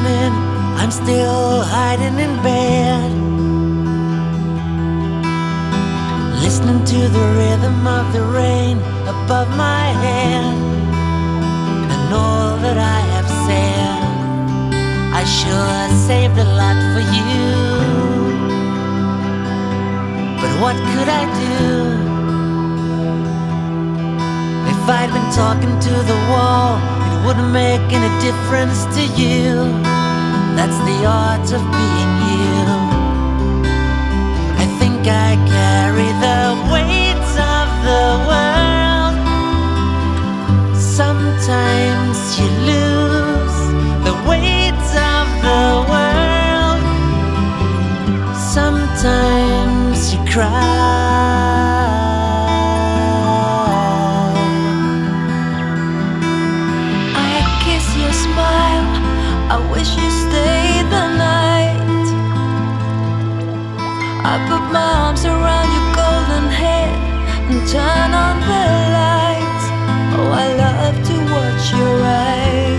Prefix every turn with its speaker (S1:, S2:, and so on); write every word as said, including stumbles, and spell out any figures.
S1: morning, I'm still hiding in bed, listening to the rhythm of the rain above my head. And all that I have said, I sure saved a lot for you. But what could I do if I'd been talking to the wall? It wouldn't make any difference to you. That's the art of being you. I think I carry the weight of the world. Sometimes you lose the weight of the world. Sometimes you cry. I kiss your smile, I wish you stayed the night. I put my arms around your golden head and turn on the lights. Oh, I love to watch your eyes.